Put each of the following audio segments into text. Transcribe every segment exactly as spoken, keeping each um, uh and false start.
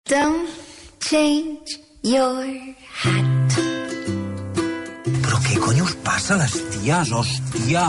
Don't change your hat. Però què cony us passa a les ties, hòstia?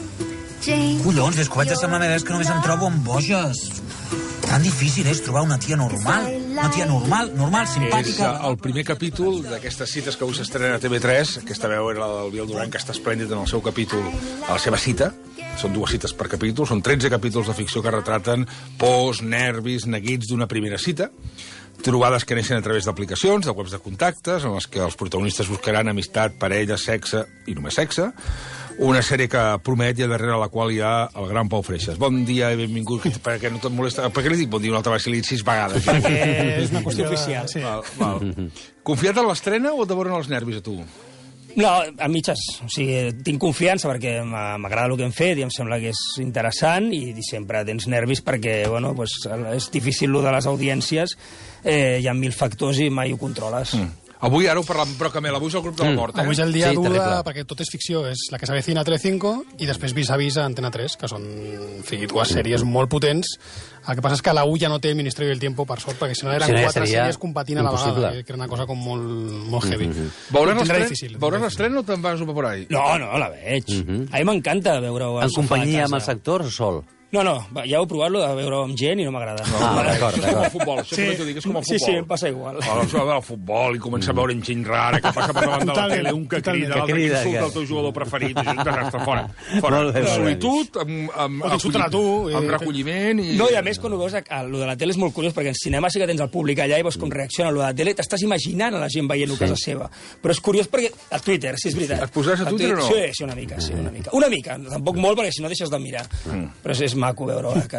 Collons, des que vaig a semblar és que només em trobo amb boges. Tan difícil és trobar una tia normal. Una tia normal, normal, simpàtica. És el primer capítol d'aquestes cites que avui s'estrena a T V tres. Aquesta veu era la del Biel Duran, que està esplèndid en el seu capítol, a la seva cita. Són dues cites per capítol, són tretze capítols de ficció que retraten pors, nervis, neguits d'una primera cita. Trobades que neixen a través d'aplicacions, de webs de contactes, en les que els protagonistes buscaran amistat, parella, sexe i només sexe. Una sèrie que promet i darrere la qual hi ha el gran Pau Freixas. Bon dia i benvingut. Perquè no te'n molesta... Per què li dic bon dia una altra vegada si li he dit sis vegades? Perquè és una qüestió oficial, sí. Val, val. Confiat en l'estrena o et devoren els nervis a tu? No, a mitges. O sigui, tinc confiança perquè m'agrada el que hem fet i em sembla que és interessant i sempre tens nervis perquè, bueno, pues, és difícil lo de les audiències, eh, hi ha mil factors i mai ho controles. Mm. Avui, ara ho parlam, però Camel, avui és el grup de la mort, eh? Avui és el dia sí, dur, perquè tot és ficció. És La que s'avecina a Telecinco i després Vis a Vis a Antena tres, que són en fi, dues sèries molt potents. El que passa és que la U ja no té el Ministerio del Tiempo, per sort, perquè si no eren si no quatre sèries competint a la vegada, que era una cosa com molt, molt heavy. Mm-hmm. Veuràs Veuràs l'estrena o te'n vas un por ahí? No, no, la veig. Mm-hmm. A mi m'encanta veure-ho. En companyia amb els actors o sol? No, no, ja he provat-lo de veure amb gent i no m'agrada. No, ah, d'acord, d'acord. És com el futbol, això sí. Que t'ho dic, és com el futbol. Sí, sí, em passa igual. Ara això va al futbol i comença a veure en gent rara, que passa per davant de la tele, un que crida, l'altre que insulta el teu jugador preferit, és un desastre, fora. Fora. Amb solitud, amb, amb, amb, amb recolliment... I... No, i a més, quan ho veus, el de la tele és molt curiós, perquè en cinema sí que tens el públic allà i veus com reacciona. El de la tele t'estàs imaginant a la gent veient-ho a casa seva. Però és curiós perquè... A Twitter, sí, és veritat. Et posaràs a Twitter o no? Sí, sí, una mica, sí, una mica. Una mica, tampoc molt, perquè si no deixes de mirar. Però és maco veure-ho a casa.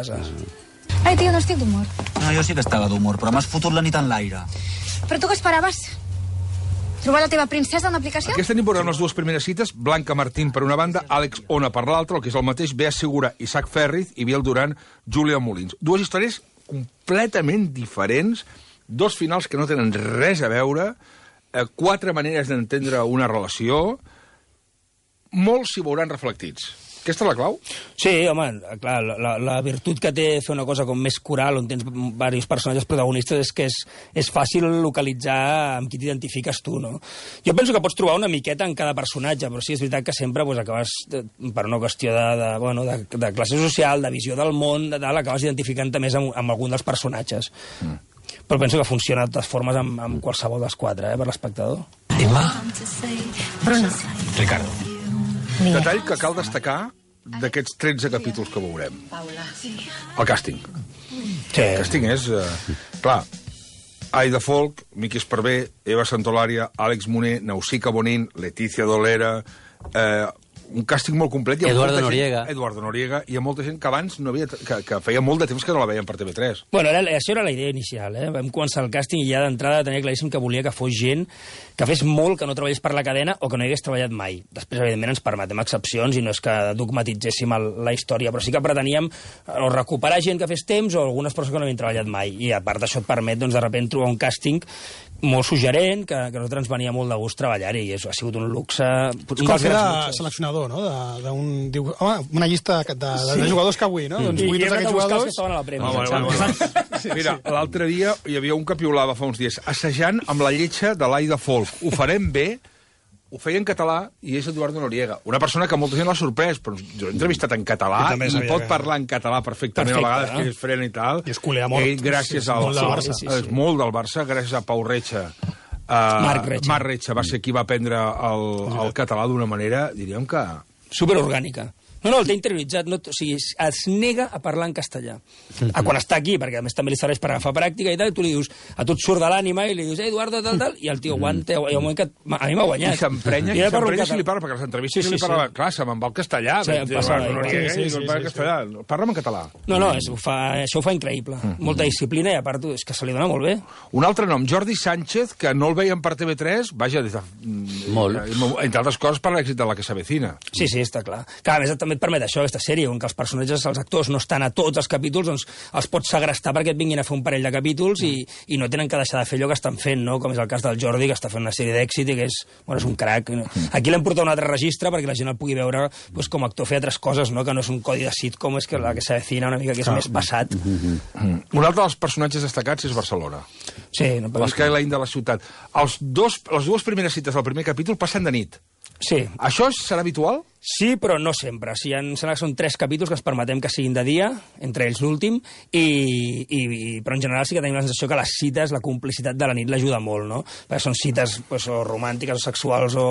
Ai, tio, no estic d'humor. No, jo sí que estava d'humor, però m'has fotut la nit en l'aire. Però tu què esperaves? Trobar la teva princesa en l'aplicació? Aquesta nit veurem les dues primeres cites, Blanca Martín per una banda, Àlex Ona per l'altra, el que és el mateix, Bea Segura, Isaac Ferriz i Biel Duran, Júlia Molins. Dues històries completament diferents, dos finals que no tenen res a veure, eh, quatre maneres d'entendre una relació, molts s'hi veuran reflectits. Aquesta és la clau? Sí, home, clar, la, la virtut que té fer una cosa com més coral, on tens diversos personatges protagonistes, és que és, és fàcil localitzar amb qui t'identifiques tu, no? Jo penso que pots trobar una miqueta en cada personatge, però sí, és veritat que sempre pues, acabes, de, per una qüestió de, de, bueno, de, de classe social, de visió del món, de tal, acabes identificant-te més amb, amb algun dels personatges. Mm. Però penso que funciona de totes formes amb, amb qualsevol dels quatre, eh, per l'espectador. Emma? Bruno. Ricardo. Detall que cal destacar d'aquests tretze capítols que veurem. El càsting. Sí. El càsting és... Eh, clar, Aida Folk, Miqui Esparvé, Eva Santolària, Àlex Moner, Nausica Bonin, Letícia Dolera... Eh, un càsting molt complet. Eduardo Noriega. Gent, Eduardo Noriega. Hi ha molta gent que abans no havia... Que, que feia molt de temps que no la veien per T V tres. Bueno, era, això era la idea inicial, eh? Vam començar el càsting i ja d'entrada tenia claríssim que volia que fos gent que fes molt que no treballés per la cadena o que no hi hagués treballat mai. Després, evidentment, ens permetem excepcions i no és que dogmatitzéssim el, la història, però sí que preteníem o recuperar gent que fes temps o algunes persones que no havien treballat mai. I a part d'això et permet, doncs, de sobte trobar un càsting molt suggerent, que, que a nosaltres ens venia molt de gust treballar-hi, i això ha sigut un luxe... És com fer de seleccionador, no? D'un... Diu, home, una llista de, de, de sí. jugadors que vull, no? Mm. Doncs vull tots aquests jugadors... que estaven a la prèmia. Ah, bueno, bueno, bueno. Mira, l'altre dia hi havia un que piulava fa uns dies, assajant amb la lletja de l'Aida Folk. Ho farem bé, ho feia en català i és Eduardo Noriega. Una persona que molta gent l'ha sorprès, però jo he entrevistat en català i, i pot que... parlar en català perfectament, Perfecte, a vegades no? Que és frena i tal. I es culea molt. Ell, gràcies sí, al... Molt del Barça. Sí, sí, sí. És molt del Barça, gràcies a Pau Retxa. Uh, Marc Retxa. Marc Retxa va ser qui va aprendre el, el català d'una manera, diríem que... Superorgànica. No, no, el té interioritzat, no, o sigui, es nega a parlar en castellà. A quan està aquí, perquè a més també li serveix per agafar pràctica i tal, i tu li dius, a tu et surt de l'ànima i li dius, eh, Eduardo, tal, tal, i el tio aguanta, i al moment que a mi m'ha guanyat. I s'emprenya, i s'emprenya si li parla, perquè les entrevistes sí, sí, li parlava, sí. Clar, se me'n va al castellà. Sí, em passa, no, no, sí, sí, sí, sí, castellà. Parla'm en català. No, no, és, ho fa, això ho fa increïble. Mm. Molta disciplina i a part és que se li dona molt bé. Un altre nom, Jordi Sánchez, que no el veiem per T V tres, vaja, des de... Molt. Entre altres coses per l'èxit de La que s'avecina. Sí, sí, està clar. Que a més també et permet això, aquesta sèrie, on que els personatges, els actors, no estan a tots els capítols, doncs els pots segrestar perquè et vinguin a fer un parell de capítols i, i no tenen que deixar de fer allò que estan fent, no? Com és el cas del Jordi, que està fent una sèrie d'èxit i que és, bueno, és un crac. Aquí l'hem portat a un altre registre perquè la gent el pugui veure pues, com a actor fer altres coses, no? Que no és un codi de sitcom, és que la que s'avecina una mica que és ah. més passat. Mm-hmm. Un altre dels personatges destacats és Barcelona. Sí. No, L'skyline de la ciutat. Els dos, les dues primeres cites del primer capítol passen de nit. Sí. Això serà habitual? Sí, però no sempre. O sigui, em sembla que són tres capítols que es permetem que siguin de dia, entre ells l'últim, i, i, i, però en general sí que tenim la sensació que les cites, la complicitat de la nit l'ajuda molt, no? Perquè són cites pues, o romàntiques o sexuals o,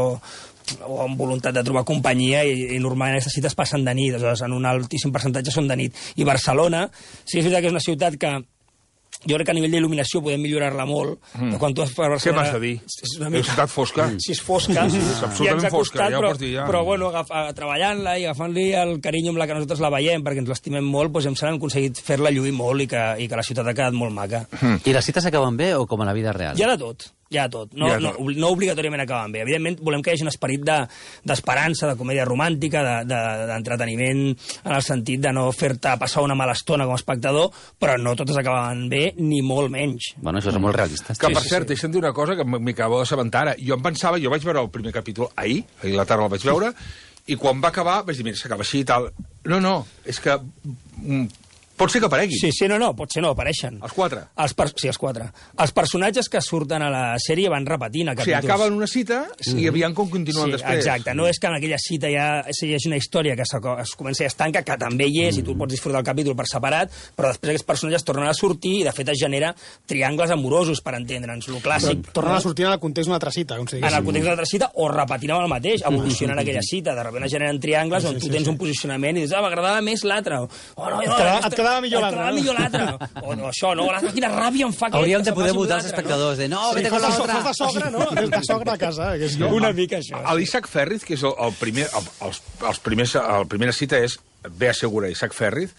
o amb voluntat de trobar companyia i, i normalment aquestes cites passen de nit, aleshores en un altíssim percentatge són de nit. I Barcelona, sí que és veritat que és una ciutat que jo crec que a nivell d'il·luminació podem millorar-la molt, mm. però quan tu vas per Barcelona... Què m'has de dir? És una mica... És ciutat fosca? Sí, és fosca. Sí, és absolutament fosca, ja ho pots dir, ja. Però, bueno, agafa, treballant-la i agafant-li el carinyo amb la que nosaltres la veiem, perquè ens l'estimem molt, doncs em sembla que hem aconseguit fer-la lluir molt i que, i que la ciutat ha quedat molt maca. Mm. I les cites acaben bé o com a la vida real? Hi ha de tot. Hi ha tot. No, ja no, no obligatòriament acaben bé. Evidentment, volem que hi hagi un esperit d'esperança, de, de comèdia romàntica, d'entreteniment, de, de, en el sentit de no fer-te passar una mala estona com a espectador, però no totes acaben bé, ni molt menys. Bueno, això és molt realista. Que, per sí, cert, sí. deixa'm dir una cosa que m'hi acabo d'assabentar ara. Jo em pensava, jo vaig veure el primer capítol ahir, ahir a la tarda el vaig veure, i quan va acabar vaig dir, mira, s'acaba així i tal. No, no, és que... Mm, pot ser que aparegui. Sí, sí, no, no, pot ser no, apareixen. Els quatre? Els per... Sí, els quatre. Els personatges que surten a la sèrie van repetint a capítols. O sigui, acaben una cita sí. i aviam com continuen sí, després. Exacte, no és que en aquella cita ja hi hagi una història que es comença i es tanca, que també hi és, mm. i tu pots disfrutar del capítol per separat, però després aquests personatges tornen a sortir i, de fet, es genera triangles amorosos, per entendre'ns, lo clàssic. Però tornen a sortir en el context d'una altra cita, com si diguéssim. En el context d'una altra cita, o repetint amb el mateix, evolucionen aquella cita, de sobte es generen triangles sí, on tu sí, tens sí. un posicionament i dius, ah, m'agradava més l'altre. Oh, no, et, quedava, et quedava millor l'altre. l'altre. O no, això, no, quina ràbia em fa aquest. Hauríem de poder votar els espectadors, de no, vete con l'altre. Fas de sogra, no? Des de sogra a casa. Que és no, una mica això. L'Isaac Ferriz, que és el, el primer, el, els, els primers, el primera cita és Bea Segura, Isaac Ferriz,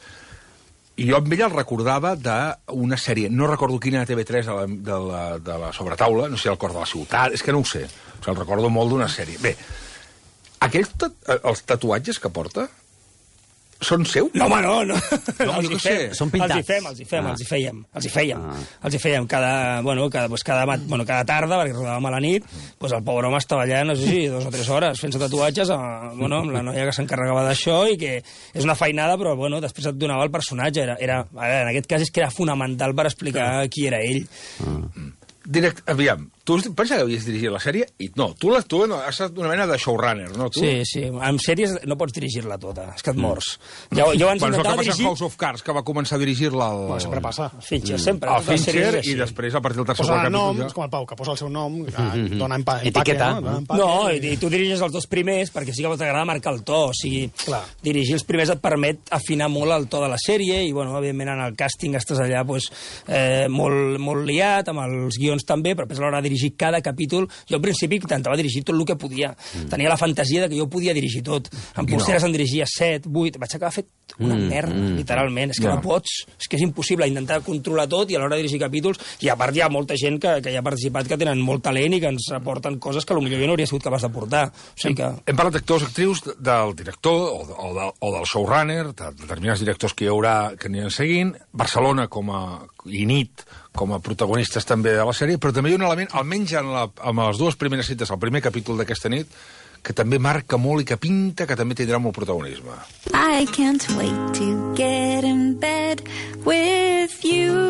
i jo amb ell el recordava d'una sèrie, no recordo quina de T V tres de la, de la, de la sobretaula, no sé, el cor de la ciutat, és que no ho sé, o sigui, el recordo molt d'una sèrie. Bé, aquells, els tatuatges que porta, són seus? No, home, no, no. No, els, no hi fem, són pintats. els hi fem, els hi fem, ah. els hi fèiem, els hi fèiem. Ah. Els hi fèiem cada, bueno, cada, pues cada, bueno, cada tarda, perquè rodàvem a la nit, pues el pobre home estava allà, no sé si, dos o tres hores, fent-se tatuatges, a, bueno, amb la noia que s'encarregava d'això, i que és una feinada, però, bueno, després et donava el personatge. Era, era, a veure, en aquest cas és que era fonamental per explicar qui era ell. Ah. Direct, aviam, tu pensa que havies dirigit la sèrie? I no, tu, la, tu has estat una mena de showrunner, no? Tu? Sí, sí, amb sèries no pots dirigir-la tota, és que et mors. Mm. Jo, jo abans bueno, intentava dirigir... dirigir... House of Cards, que va començar a dirigir-la al... Bueno, sempre passa. Fincher, sempre. El Fincher, i després, a partir del tercer posa capítol... nom, ja... és com el Pau, que posa el seu nom, que dona empa etiqueta. Empaque, no, empaque, no i, i tu diriges els dos primers perquè sí que t'agrada marcar el to, o sigui, clar. Dirigir els primers et permet afinar molt el to de la sèrie i, bueno, evidentment, en el càsting estàs allà pues, eh, molt, molt liat, amb els guions també, però després a l'hora de dirigir cada capítol, jo al principi intentava dirigir tot el que podia. Mm. Tenia la fantasia de que jo podia dirigir tot. En Polseres no. en dirigia set, vuit, vaig acabar fet una mm, merda, mm. literalment. És que no. no pots, és que és impossible intentar controlar tot i a l'hora de dirigir capítols, i a part hi ha molta gent que, que hi ha participat que tenen molt talent i que ens aporten coses que potser jo no hauria sigut capaç de portar. O sigui que... Hem, hem parlat d'actors, actrius, del director o, de, o, de, o del showrunner, de determinats directors que hi haurà que aniran seguint, Barcelona com a i Nit com a protagonistes també de la sèrie, però també hi ha un element, almenys en, la, en les dues primeres cites, el primer capítol d'aquesta nit, que també marca molt i que pinta que també tindrà molt protagonisme. I can't wait to get in bed with you.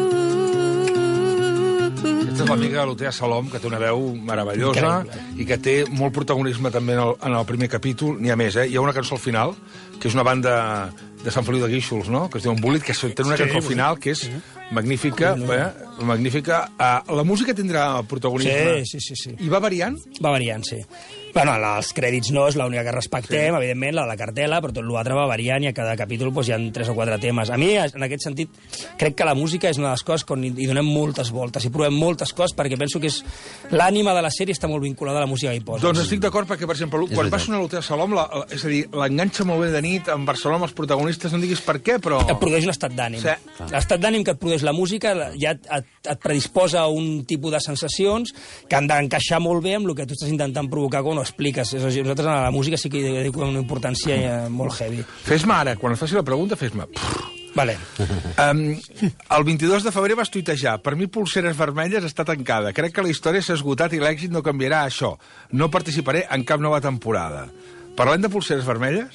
Aquesta és l'amiga de l'Otea Salom, que té una veu meravellosa increïble. I que té molt protagonisme també en el, en el primer capítol. N'hi ha més, eh? Hi ha una cançó al final, que és una banda de Sant Feliu de Guíxols, no? Que es diu Un Búlit, que té una cançó al final que és magnífica. Eh? magnífica. Uh, la música tindrà protagonisme. Sí, sí, sí, sí. I va variant? Va variant, sí. Bueno, els crèdits no és l'única que respectem, sí. evidentment, la de la cartela, però tot l'altre va variant i a cada capítol doncs, hi ha tres o quatre temes. A mi, en aquest sentit, crec que la música és una de les coses on hi donem moltes voltes, hi provem moltes coses, perquè penso que és l'ànima de la sèrie està molt vinculada a la música que hi poses. Doncs estic d'acord perquè, per exemple, quan va sonar l'Hotel Salom, la, la, és a dir, l'enganxa molt bé de nit, en Barcelona amb els protagonistes, protagonistes, no diguis per què, però... Et produeix un estat d'ànim. Sí. L'estat d'ànim que et produeix la música ja et, et, et predisposa a un tipus de sensacions que han d'encaixar molt bé amb el que tu estàs intentant provocar quan ho expliques. És a dir, nosaltres a la música sí que hi dediquem una importància molt heavy. Fes-me ara, quan et faci la pregunta, fes-me... Vale. Um, el vint-i-dos de febrer vas tuitejar: per mi Polseres Vermelles està tancada. Crec que la història s'ha esgotat i l'èxit no canviarà això. No participaré en cap nova temporada. Parlem de Polseres Vermelles?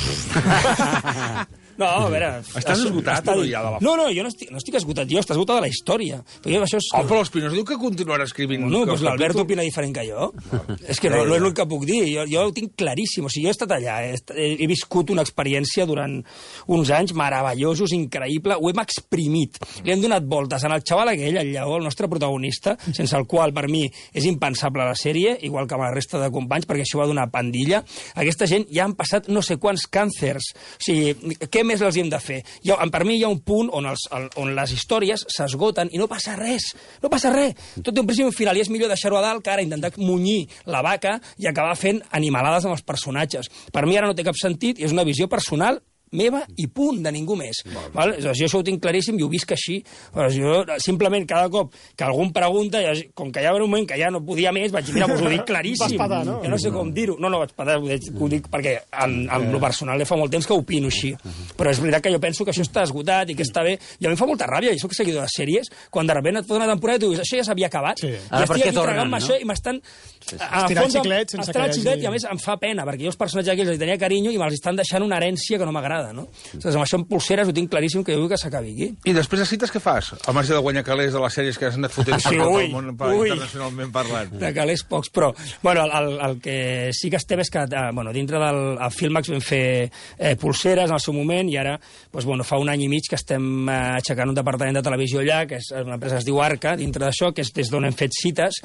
No, a veure... Estàs esgotat està... o no hi ha de la... No, no, jo no estic, no estic esgotat, jo, està esgotada la història. Però això és... Oh, però l'Espinosa diu que continuarà escrivint... No, doncs l'Albert opina diferent que jo. És que no, no és el que puc dir, jo, jo ho tinc claríssim. O sigui, jo he estat allà, he, he, he viscut una experiència durant uns anys meravellosos, increïble, ho hem exprimit. Li hem donat voltes en el xaval aquell, el Lleó, el nostre protagonista, sense el qual, per mi, és impensable la sèrie, igual que amb la resta de companys, perquè això va donar pandilla. Aquesta gent ja han passat no sé quants càncers. O sigui, què més els hi hem de fer? Jo, per mi hi ha un punt on, els, on les històries s'esgoten i no passa res. No passa res. Tot té un principi i un final i és millor deixar-ho a dalt que ara intentar munyir la vaca i acabar fent animalades amb els personatges. Per mi ara no té cap sentit i és una visió personal meva i punt, de ningú més. Val? Jo això ho tinc claríssim i ho visc així. Però jo, simplement, cada cop que algú em pregunta, com que hi ha un moment que ja no podia més, vaig dir, mira, us ho dic claríssim. Vas padar, no? Jo no sé com dir-ho. No, no, vaig padar, ho dic, ho dic perquè en, en lo personal ja fa molt temps que opino així. Però és veritat que jo penso que això està esgotat i que està bé. I a mi em fa molta ràbia, jo soc seguidor de sèries, quan de sobte et fot una temporada i tu dius, això ja s'havia acabat. Sí. I estic aquí tragant-me això i m'estan... Estirant xiclet sense que hi hagi... xiclet, i a més em fa pena, perquè jo els personatges aquells els tenia carinyo i me'ls estan deixant una herència que no m'agrada, no? Amb això amb Polseres ho tinc claríssim que jo vull que s'acabi aquí. I després de cites què fas? Al marge de guanyar calés de les sèries que has anat fotent sí, per tot ui, el món ui. internacionalment parlant. De calés pocs, però bueno, el, el que sí que estem és que eh, bueno, dintre del Filmax vam fer eh, Polseres en el seu moment i ara doncs, bueno, fa un any i mig que estem eh, aixecant un departament de televisió allà, que és una empresa que es diu Arca, dintre d'això, que és des d'on hem fet cites,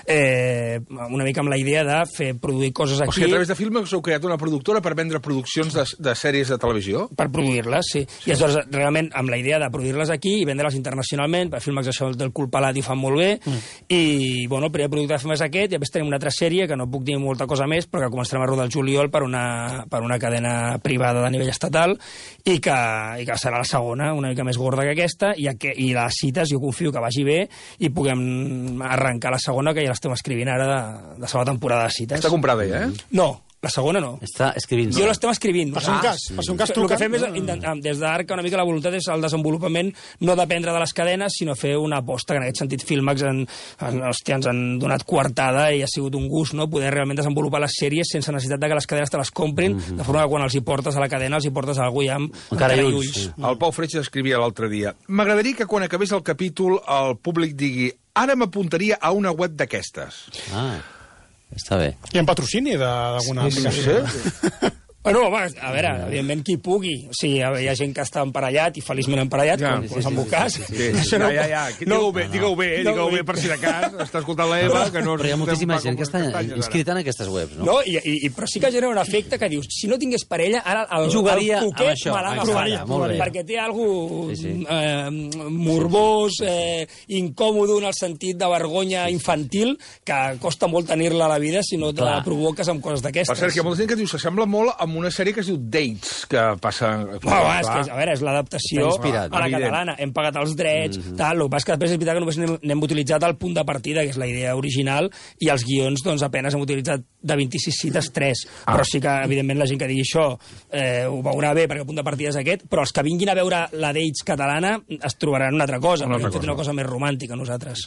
eh, una mica amb la idea de fer produir coses aquí. O sigui, a través de Filmax heu creat una productora per vendre produccions de, de sèries de televisió? Per produir-les, sí. I aleshores, realment, amb la idea de produir-les aquí i vendre-les internacionalment, per Filmax això del cul pelat ho fan molt bé, mm. i, bueno, el primer producte de Filmax és aquest, i després tenim una altra sèrie, que no puc dir molta cosa més, però que començarem a rodar el juliol per una, per una cadena privada de nivell estatal, i que, i que serà la segona, una mica més gorda que aquesta, i, que, i les cites jo confio que vagi bé, i puguem arrencar la segona, que ja l'estem escrivint ara, de, de segona temporada de cites. Està comprada ja, eh? No. La segona no. Està escrivint. Jo l'estem escrivint. Per ser un cas, per ser un cas el que fem és, des d'Arca, una mica la voluntat és el desenvolupament no dependre de les cadenes, sinó fer una aposta, que en aquest sentit Filmax en, en, hòstia, ens han donat coartada i ha sigut un gust, no?, poder realment desenvolupar les sèries sense necessitat de que les cadenes te les comprin, mm-hmm. de forma que quan els hi portes a la cadena els hi portes a algú ja amb encara i ulls. ulls. Sí. El Pau Freixas escrivia l'altre dia: m'agradaria que quan acabés el capítol el públic digui ara m'apuntaria a una web d'aquestes. Ah, està bé. I en patrocini d'alguna Sí, sí, aplicació. sí. Bueno, home, a veure, evidentment qui pugui. O sigui, hi ha gent que està emparellat i feliçment emparellat, Ja. com, com és en el cas. Sí, sí, ja, ja, ja. Digueu bé, digueu bé, eh? Digueu bé per si de cas. Està escoltant l'Eva, que no... Però hi ha moltíssima estem gent que està castanyes, ara. inscrita en aquestes webs, no? No, i, i, i, però sí que genera un efecte que dius, si no tingués parella, ara el, Jugaria el amb cuquet això, me l'ha exacte, agafat. molt bé. Perquè té algú Sí, sí. eh, morbós, eh, incòmodo en el sentit de vergonya infantil, que costa molt tenir-la a la vida si no te la Clar. provoques amb coses d'aquestes. Per cert, que hi ha molta gent que diu s'assembla molt amb una sèrie que es diu Dates, que passa... Home, és que, a veure, és l'adaptació Està inspirat, a la evident. catalana. Hem pagat els drets, mm -hmm. tal. El que passa és que després és veritat que només n'hem- n'hem utilitzat el punt de partida, que és la idea original, i els guions, doncs, apenas hem utilitzat de vint-i-sis cites, tres. Ah. Però sí que, evidentment, la gent que digui això eh, ho veurà bé, perquè el punt de partida és aquest, però els que vinguin a veure la Dates catalana es trobaran una altra cosa, Una perquè altra hem fet cosa. una cosa més romàntica, nosaltres.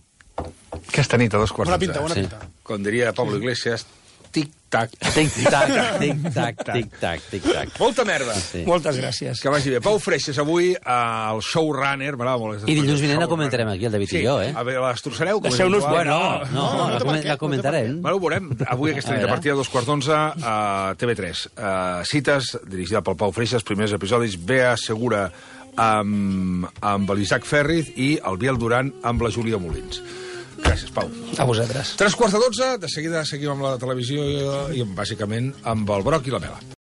Aquesta nit, a dos quarts Bona d'onze. pinta, bona Sí. pinta. Com diria Pablo Iglesias, tic-tac. Tic-tac, tic-tac, tic-tac, tic-tac. Molta merda. Sí. Moltes gràcies. Que vagi bé. Pau Freixas, avui, al showrunner... M'agrada molt. I dilluns vinent la comentarem aquí, el David sí. i jo, eh? A veure, l'estrossareu? com és Deixeu-nos habitual? Bueno, no, no la, té comen per què, la no té comentarem. Bueno, ho veurem. Avui, aquesta A nit, a veure. partir de dos quarts d'onze, a T V tres. Uh, cites, dirigida pel Pau Freixas, primers episodis, Bea Segura amb, amb l'Isaac Ferriz i el Biel Duran amb la Júlia Molins. Gràcies, Pau. A vosaltres. Tres quarts de dotze, de seguida seguim amb la televisió i, i bàsicament amb el Broc i la Mela.